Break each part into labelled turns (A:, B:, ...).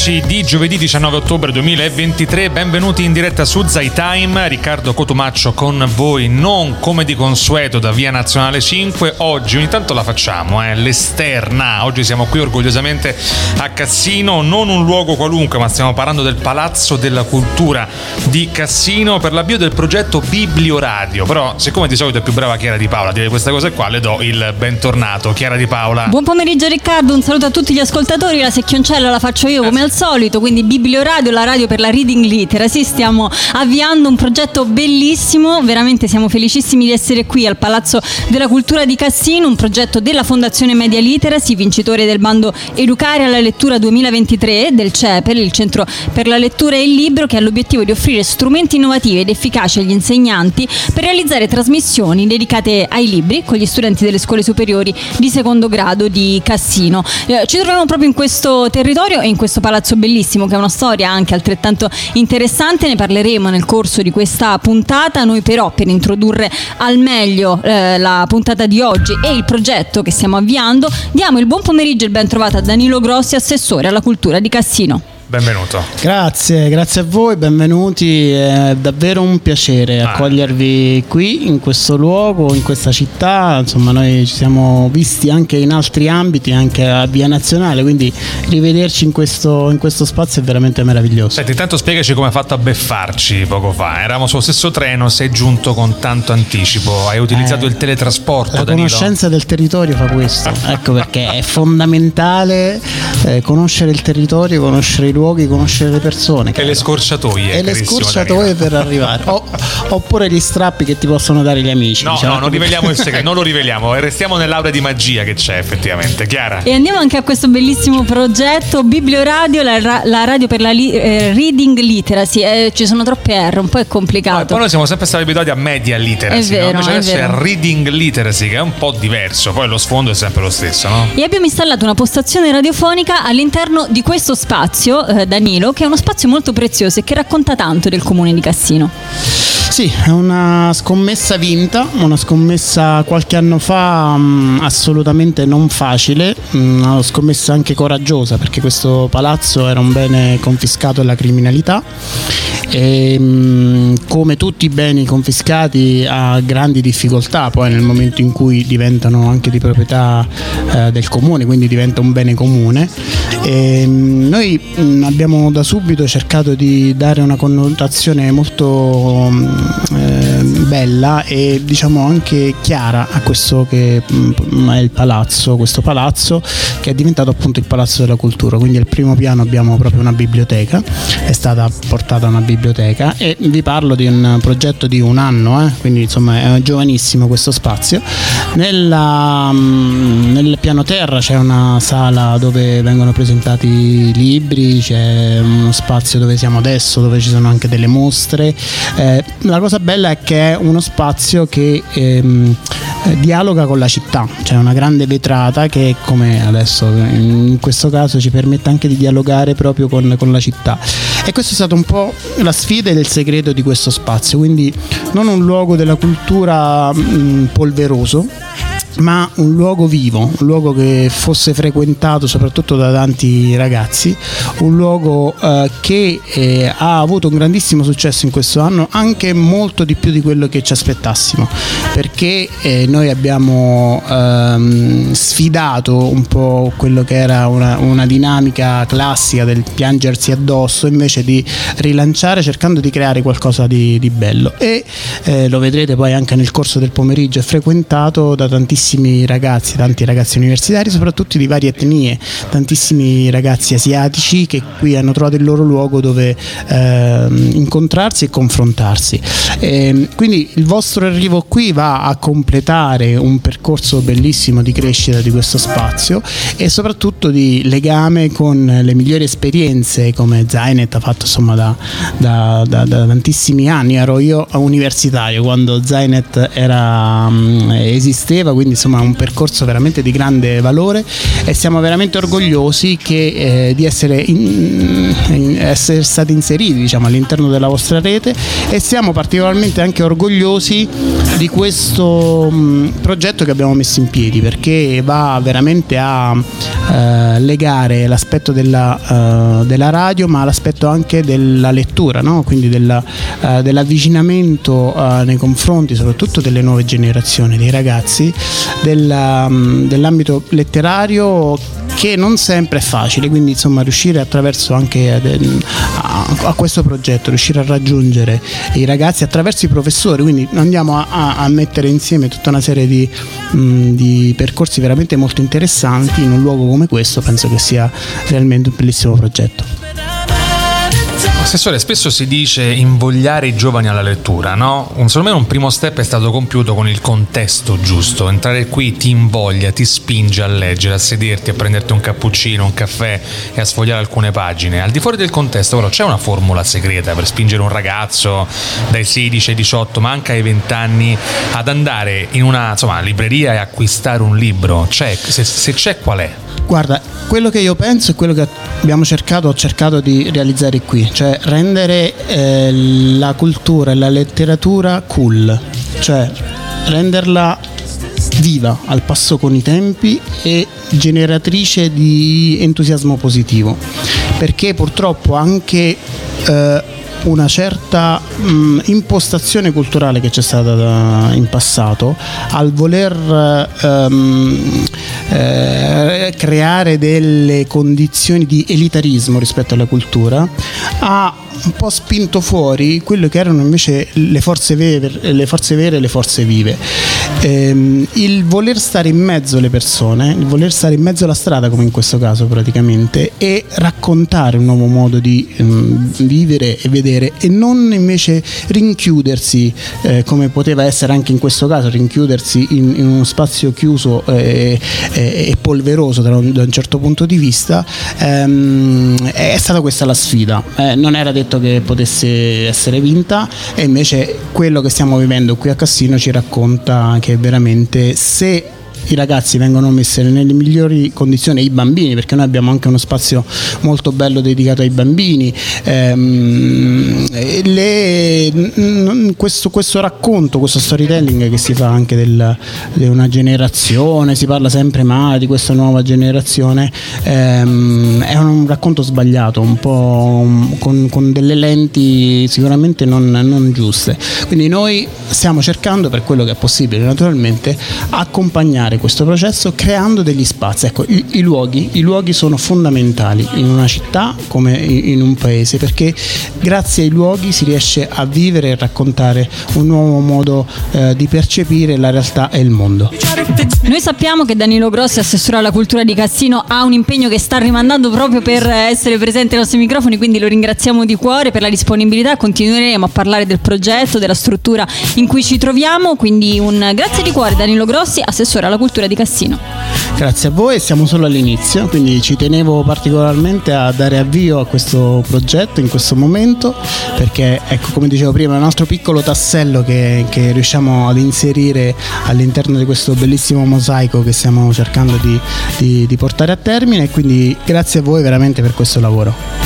A: amici di giovedì 19 ottobre 2023, benvenuti in diretta su Zai Time. Riccardo Cotumaccio con voi, non come di consueto da Via Nazionale 5. Oggi ogni tanto la facciamo, l'esterna. Oggi siamo qui orgogliosamente a Cassino, non un luogo qualunque, ma stiamo parlando del Palazzo della Cultura di Cassino per l'avvio del progetto Biblioradio. Però siccome di solito è più brava Chiara Di Paola a dire queste cose qua, le do il bentornato. Chiara Di Paola.
B: Buon pomeriggio Riccardo, un saluto a tutti gli ascoltatori. La secchioncella la faccio io come al solito, quindi Biblioradio, la radio per la reading literacy. Stiamo avviando un progetto bellissimo, veramente siamo felicissimi di essere qui al Palazzo della Cultura di Cassino, un progetto della Fondazione Media Literacy, vincitore del bando Educare alla lettura 2023 del CEPEL, il Centro per la lettura e il libro, che ha l'obiettivo di offrire strumenti innovativi ed efficaci agli insegnanti per realizzare trasmissioni dedicate ai libri con gli studenti delle scuole superiori di secondo grado di Cassino. Ci troviamo proprio in questo territorio e in questo palazzo bellissimo, che ha una storia anche altrettanto interessante. Ne parleremo nel corso di questa puntata. Noi però, per introdurre al meglio la puntata di oggi e il progetto che stiamo avviando, diamo il buon pomeriggio e il ben trovato a Danilo Grossi, assessore alla cultura di Cassino.
A: Benvenuto.
C: Grazie a voi, benvenuti, è davvero un piacere accogliervi qui in questo luogo, in questa città. Insomma, noi ci siamo visti anche in altri ambiti, anche a Via Nazionale, quindi rivederci in questo spazio è veramente meraviglioso.
A: Senti, intanto spiegaci come hai fatto a beffarci poco fa. Eravamo sullo stesso treno, sei giunto con tanto anticipo, hai utilizzato il teletrasporto,
C: la
A: Danilo.
C: Conoscenza del territorio fa questo, ecco perché è fondamentale conoscere il territorio, conoscere i luoghi, conoscere le persone
A: e le scorciatoie
C: per arrivare oppure gli strappi che ti possono dare gli amici.
A: No, non riveliamo il segreto, non lo riveliamo, restiamo nell'aura di magia che c'è effettivamente. Chiara.
B: E andiamo anche a questo bellissimo progetto Biblioradio, la radio per la reading literacy. Ci sono troppe R, un po' è complicato.
A: Poi noi siamo sempre stati abituati a media literacy,
B: è vero,
A: no? Invece adesso
B: è
A: reading literacy, che è un po' diverso, poi lo sfondo è sempre lo stesso, no?
B: E abbiamo installato una postazione radiofonica all'interno di questo spazio, Danilo, che è uno spazio molto prezioso e che racconta tanto del comune di Cassino.
C: Sì, è una scommessa vinta, una scommessa qualche anno fa assolutamente non facile, una scommessa anche coraggiosa, perché questo palazzo era un bene confiscato alla criminalità e come tutti i beni confiscati ha grandi difficoltà poi nel momento in cui diventano anche di proprietà del comune, quindi diventa un bene comune. E noi abbiamo da subito cercato di dare una connotazione molto bella e diciamo anche chiara a questo che è il palazzo, questo palazzo che è diventato appunto il Palazzo della Cultura. Quindi al primo piano abbiamo proprio una biblioteca, è stata portata una biblioteca e vi parlo di un progetto di un anno, quindi insomma è giovanissimo questo spazio. Nel piano terra c'è una sala dove vengono presentati libri, c'è uno spazio dove siamo adesso, dove ci sono anche delle mostre. La cosa bella è che è uno spazio che dialoga con la città, c'è una grande vetrata che, come adesso in questo caso, ci permette anche di dialogare proprio con la città. E questo è stato un po' la sfida e il segreto di questo spazio, quindi non un luogo della cultura polveroso, ma un luogo vivo, un luogo che fosse frequentato soprattutto da tanti ragazzi, un luogo che ha avuto un grandissimo successo in questo anno, anche molto di più di quello che ci aspettassimo, perché noi abbiamo sfidato un po' quello che era una dinamica classica del piangersi addosso, invece di rilanciare cercando di creare qualcosa di bello. E lo vedrete poi anche nel corso del pomeriggio, è frequentato da tantissimi ragazzi, tanti ragazzi universitari, soprattutto di varie etnie, tantissimi ragazzi asiatici che qui hanno trovato il loro luogo dove incontrarsi e confrontarsi. Quindi il vostro arrivo qui va a completare un percorso bellissimo di crescita di questo spazio e soprattutto di legame con le migliori esperienze, come Zainet ha fatto insomma da tantissimi anni. Ero io universitario quando Zainet esisteva, quindi insomma un percorso veramente di grande valore e siamo veramente orgogliosi di essere stati inseriti, diciamo, all'interno della vostra rete, e siamo particolarmente anche orgogliosi di questo progetto che abbiamo messo in piedi, perché va veramente a legare l'aspetto della radio, ma l'aspetto anche della lettura, no? Quindi dell'avvicinamento nei confronti soprattutto delle nuove generazioni, dei ragazzi, dell'ambito letterario, che non sempre è facile, quindi insomma riuscire attraverso anche a questo progetto, riuscire a raggiungere i ragazzi attraverso i professori, quindi andiamo a mettere insieme tutta una serie di percorsi veramente molto interessanti in un luogo come questo. Penso che sia realmente un bellissimo progetto.
A: Assessore, spesso si dice invogliare i giovani alla lettura, no? Secondo me un primo step è stato compiuto con il contesto giusto. Entrare qui ti invoglia, ti spinge a leggere, a sederti, a prenderti un cappuccino, un caffè e a sfogliare alcune pagine. Al di fuori del contesto, però, c'è una formula segreta per spingere un ragazzo dai 16 ai 18, ma anche ai 20 anni, ad andare in una libreria e acquistare un libro? Se c'è, qual è?
C: Guarda, quello che io penso è quello che ho cercato di realizzare qui, cioè rendere la cultura e la letteratura cool, cioè renderla viva, al passo con i tempi e generatrice di entusiasmo positivo, perché purtroppo anche una certa impostazione culturale che c'è stata in passato, al voler creare delle condizioni di elitarismo rispetto alla cultura, ha un po' spinto fuori quello che erano invece le forze vere e le forze vive. Il voler stare in mezzo alle persone, il voler stare in mezzo alla strada, come in questo caso praticamente, e raccontare un nuovo modo di vivere e vedere, e non invece rinchiudersi, come poteva essere anche in questo caso, rinchiudersi in uno spazio chiuso e polveroso da un certo punto di vista. È stata questa la sfida, non era detto che potesse essere vinta, e invece quello che stiamo vivendo qui a Cassino ci racconta che veramente, se i ragazzi vengono messi nelle migliori condizioni, i bambini, perché noi abbiamo anche uno spazio molto bello dedicato ai bambini, questo racconto, questo storytelling che si fa anche di una generazione, si parla sempre male di questa nuova generazione, è un racconto sbagliato, un po' con delle lenti sicuramente non giuste. Quindi noi stiamo cercando, per quello che è possibile naturalmente, accompagnare questo processo creando degli spazi. Ecco, i luoghi sono fondamentali in una città come in un paese, perché grazie ai luoghi si riesce a vivere e raccontare un nuovo modo di percepire la realtà e il mondo.
B: Noi sappiamo che Danilo Grossi, assessore alla cultura di Cassino, ha un impegno che sta rimandando proprio per essere presente ai nostri microfoni, quindi lo ringraziamo di cuore per la disponibilità. Continueremo a parlare del progetto, della struttura in cui ci troviamo, quindi un grazie di cuore Danilo Grossi, assessore alla cultura di Cassino.
C: Grazie a voi, siamo solo all'inizio, quindi ci tenevo particolarmente a dare avvio a questo progetto in questo momento, perché ecco, come dicevo prima, è un altro piccolo tassello che riusciamo ad inserire all'interno di questo bellissimo mosaico che stiamo cercando di portare a termine, e quindi grazie a voi veramente per questo lavoro.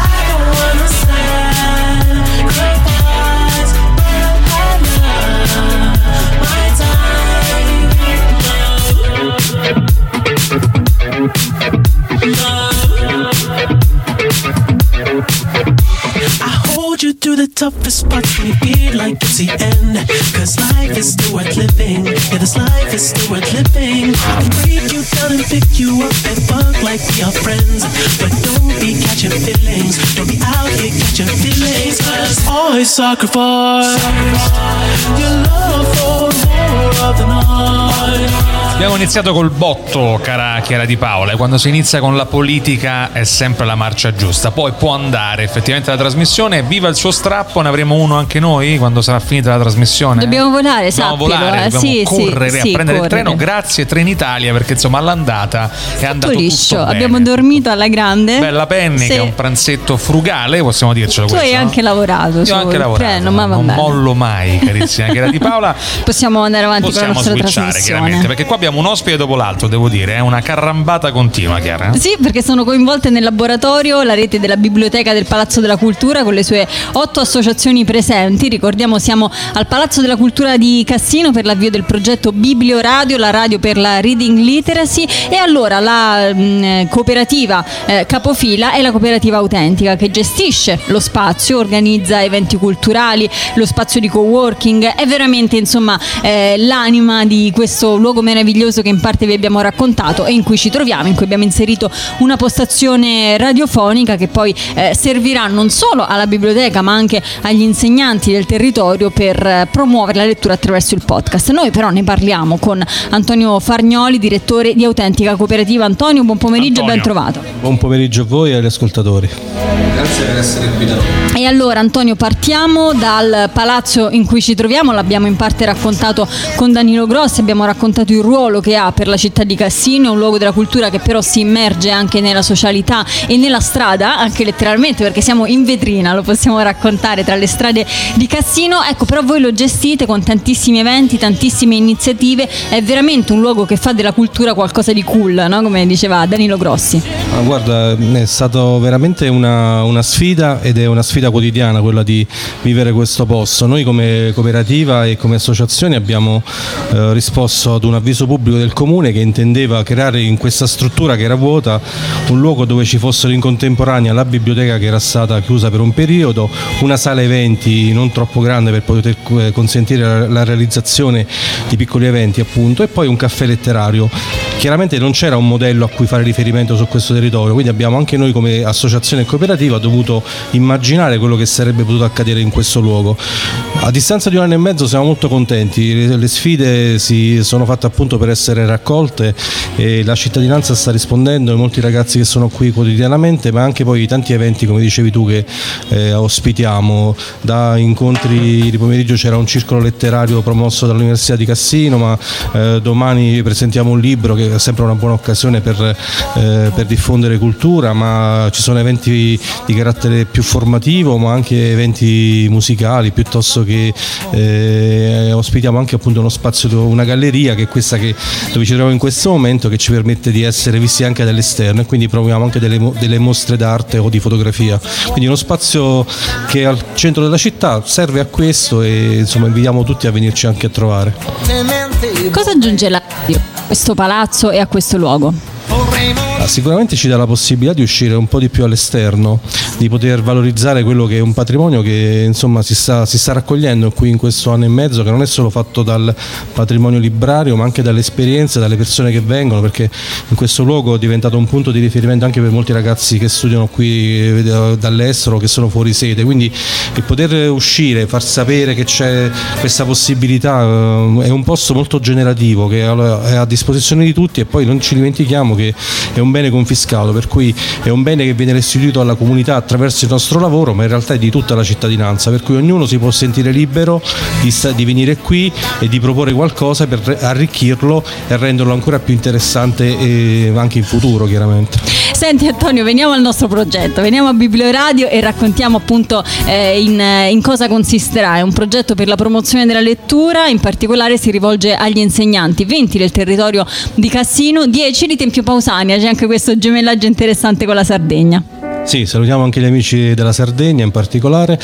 D: To the toughest parts when you feel like it's the end, 'cause life is still worth living. Yeah, this life is still worth living. I can break you down and pick you up and fuck like we are friends, but don't be catching feelings, don't be out here catching feelings, 'cause always sacrifice your love for more of the night.
A: Abbiamo iniziato col botto, cara Chiara Di Paola, e quando si inizia con la politica è sempre la marcia giusta. Poi può andare effettivamente la trasmissione, viva il suo strappo, ne avremo uno anche noi quando sarà finita la trasmissione.
B: Dobbiamo volare, sappilo,
A: dobbiamo correre a prendere il treno. Grazie Trenitalia, perché insomma all'andata è andato
B: liscio.
A: Tutto bene.
B: Abbiamo dormito alla grande.
A: Bella Penny, che è un pranzetto frugale, possiamo dircelo.
B: Tu hai anche lavorato.
A: Io ho anche lavorato,
B: treno, ma
A: non mollo mai, carissima Chiara Di Paola.
B: Possiamo andare avanti
A: possiamo switchare chiaramente, perché qua abbiamo un ospite dopo l'altro, devo dire, è una carrambata continua, Chiara.
B: Sì, perché sono coinvolte nel laboratorio la rete della Biblioteca del Palazzo della Cultura con le sue 8 associazioni presenti. Ricordiamo, siamo al Palazzo della Cultura di Cassino per l'avvio del progetto Biblioradio, la radio per la reading literacy, e allora la cooperativa capofila è la cooperativa Autentica, che gestisce lo spazio, organizza eventi culturali, lo spazio di coworking, è veramente insomma l'anima di questo luogo meraviglioso che in parte vi abbiamo raccontato e in cui ci troviamo, in cui abbiamo inserito una postazione radiofonica che poi servirà non solo alla biblioteca ma anche agli insegnanti del territorio per promuovere la lettura attraverso il podcast. Noi però ne parliamo con Antonio Fargnoli, direttore di Autentica Cooperativa. Antonio, buon pomeriggio e ben trovato.
E: Buon pomeriggio a voi e agli ascoltatori.
F: Grazie per essere qui da noi.
B: E allora Antonio, partiamo dal palazzo in cui ci troviamo. L'abbiamo in parte raccontato con Danilo Grossi, abbiamo raccontato il ruolo che ha per la città di Cassino, un luogo della cultura che però si immerge anche nella socialità e nella strada, anche letteralmente, perché siamo in vetrina, lo possiamo raccontare, tra le strade di Cassino. Ecco, però voi lo gestite con tantissimi eventi, tantissime iniziative, è veramente un luogo che fa della cultura qualcosa di cool, no? Come diceva Danilo Grossi.
E: Guarda, è stato veramente una sfida, ed è una sfida quotidiana quella di vivere questo posto. Noi come cooperativa e come associazione abbiamo risposto ad un avviso pubblico del comune che intendeva creare in questa struttura che era vuota un luogo dove ci fossero in contemporanea la biblioteca, che era stata chiusa per un periodo, una sala eventi non troppo grande per poter consentire la realizzazione di piccoli eventi appunto, e poi un caffè letterario. Chiaramente non c'era un modello a cui fare riferimento su questo territorio, quindi abbiamo anche noi come associazione cooperativa dovuto immaginare quello che sarebbe potuto accadere in questo luogo. A distanza di un anno e mezzo siamo molto contenti, le sfide si sono fatte appunto per essere raccolte e la cittadinanza sta rispondendo, e molti ragazzi che sono qui quotidianamente, ma anche poi tanti eventi come dicevi tu che ospitiamo, da incontri di pomeriggio c'era un circolo letterario promosso dall'Università di Cassino, ma domani presentiamo un libro che è sempre una buona occasione per diffondere cultura, ma ci sono eventi di carattere più formativo, ma anche eventi musicali, piuttosto che ospitiamo anche appunto uno spazio, una galleria che è questa dove ci troviamo in questo momento, che ci permette di essere visti anche dall'esterno, e quindi promuoviamo anche delle mostre d'arte o di fotografia, quindi uno spazio che è al centro della città, serve a questo, e insomma invitiamo tutti a venirci anche a trovare.
B: Cosa aggiunge la radio a questo palazzo e a questo luogo?
E: Sicuramente ci dà la possibilità di uscire un po' di più all'esterno, di poter valorizzare quello che è un patrimonio che insomma si sta raccogliendo qui in questo anno e mezzo, che non è solo fatto dal patrimonio librario, ma anche dalle esperienze, dalle persone che vengono, perché in questo luogo è diventato un punto di riferimento anche per molti ragazzi che studiano qui dall'estero, che sono fuori sede, quindi il poter uscire, far sapere che c'è questa possibilità, è un posto molto generativo che è a disposizione di tutti, e poi non ci dimentichiamo che è un bene confiscato, per cui è un bene che viene restituito alla comunità attraverso il nostro lavoro, ma in realtà è di tutta la cittadinanza, per cui ognuno si può sentire libero di venire qui e di proporre qualcosa per arricchirlo e renderlo ancora più interessante, e anche in futuro chiaramente.
B: Senti Antonio, veniamo al nostro progetto, veniamo a Biblioradio e raccontiamo appunto in cosa consisterà. È un progetto per la promozione della lettura, in particolare si rivolge agli insegnanti, 20 del territorio di Cassino, 10 di Tempio Pausania, c'è anche questo gemellaggio interessante con la Sardegna.
E: Sì, salutiamo anche gli amici della Sardegna in particolare,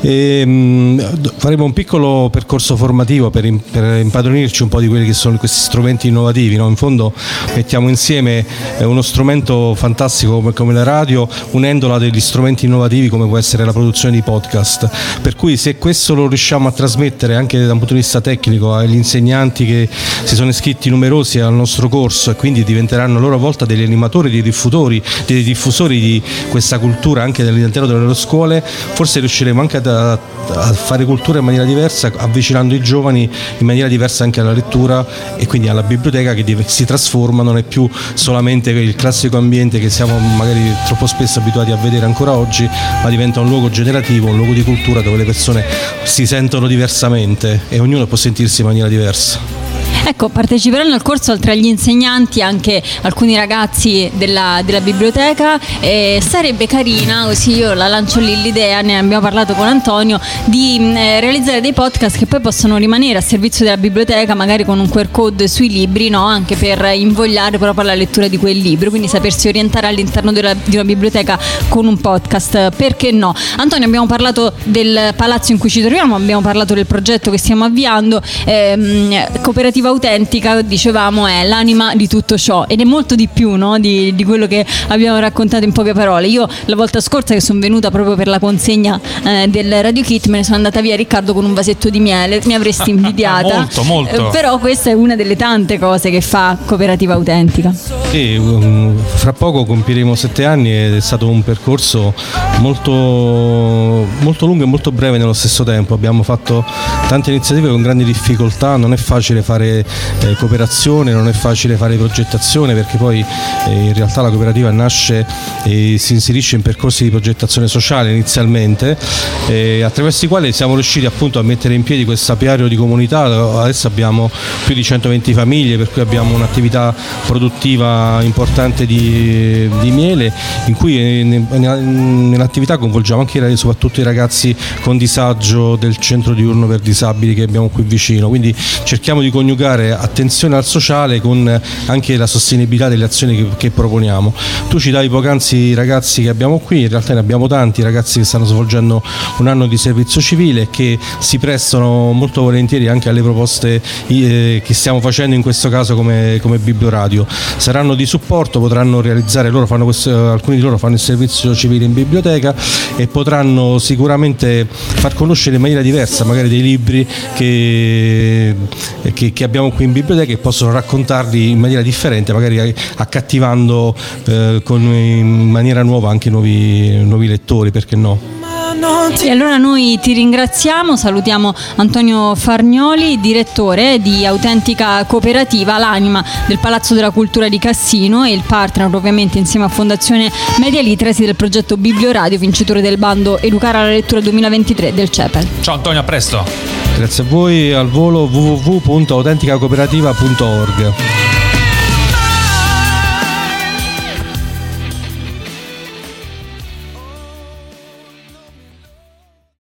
E: e faremo un piccolo percorso formativo per impadronirci un po' di quelli che sono questi strumenti innovativi, no? In fondo mettiamo insieme uno strumento fantastico come la radio, unendola a degli strumenti innovativi come può essere la produzione di podcast, per cui se questo lo riusciamo a trasmettere anche da un punto di vista tecnico agli insegnanti che si sono iscritti numerosi al nostro corso, e quindi diventeranno a loro volta degli animatori, dei diffusori di questa cultura anche all'interno delle loro scuole, forse riusciremo anche a fare cultura in maniera diversa, avvicinando i giovani in maniera diversa anche alla lettura e quindi alla biblioteca, che si trasforma, non è più solamente il classico ambiente che siamo magari troppo spesso abituati a vedere ancora oggi, ma diventa un luogo generativo, un luogo di cultura dove le persone si sentono diversamente e ognuno può sentirsi in maniera diversa.
B: Ecco, parteciperanno al corso oltre agli insegnanti anche alcuni ragazzi della biblioteca. Sarebbe carina, così io la lancio lì l'idea, ne abbiamo parlato con Antonio, di realizzare dei podcast che poi possono rimanere a servizio della biblioteca, magari con un QR code sui libri, no? Anche per invogliare proprio alla lettura di quel libro, quindi sapersi orientare all'interno di una biblioteca con un podcast, perché no? Antonio, abbiamo parlato del palazzo in cui ci troviamo, abbiamo parlato del progetto che stiamo avviando. Cooperativa Autentica, dicevamo, è l'anima di tutto ciò ed è molto di più, no? di quello che abbiamo raccontato in poche parole. Io la volta scorsa che sono venuta proprio per la consegna del Radio Kit me ne sono andata via, Riccardo, con un vasetto di miele, mi avresti invidiata.
A: molto.
B: Però questa è una delle tante cose che fa Cooperativa Autentica.
E: Sì, fra poco compiremo 7 anni ed è stato un percorso molto lungo e molto breve nello stesso tempo. Abbiamo fatto tante iniziative con grandi difficoltà, non è facile fare cooperazione, non è facile fare progettazione, perché poi in realtà la cooperativa nasce e si inserisce in percorsi di progettazione sociale inizialmente, attraverso i quali siamo riusciti appunto a mettere in piedi questo apiario di comunità. Adesso abbiamo più di 120 famiglie, per cui abbiamo un'attività produttiva importante di miele, in cui nell'attività coinvolgiamo anche soprattutto i ragazzi con disagio del centro diurno per disabili che abbiamo qui vicino, quindi cerchiamo di coniugare attenzione al sociale con anche la sostenibilità delle azioni che proponiamo. Tu citavi poc'anzi i ragazzi che abbiamo qui, in realtà ne abbiamo tanti, ragazzi che stanno svolgendo un anno di servizio civile e che si prestano molto volentieri anche alle proposte che stiamo facendo in questo caso come Biblioradio. Saranno di supporto, potranno realizzare, alcuni di loro fanno il servizio civile in biblioteca e potranno sicuramente far conoscere in maniera diversa magari dei libri che abbiamo qui in biblioteca e possono raccontarli in maniera differente, magari accattivando in maniera nuova anche nuovi lettori, perché no?
B: E allora noi ti ringraziamo, salutiamo Antonio Fargnoli, direttore di Autentica Cooperativa, l'anima del Palazzo della Cultura di Cassino e il partner ovviamente insieme a Fondazione Media Literacy del progetto Biblioradio, vincitore del bando Educare alla lettura 2023 del CEPEL.
A: Ciao Antonio, a presto.
E: Grazie a voi, al volo www.autenticacooperativa.org.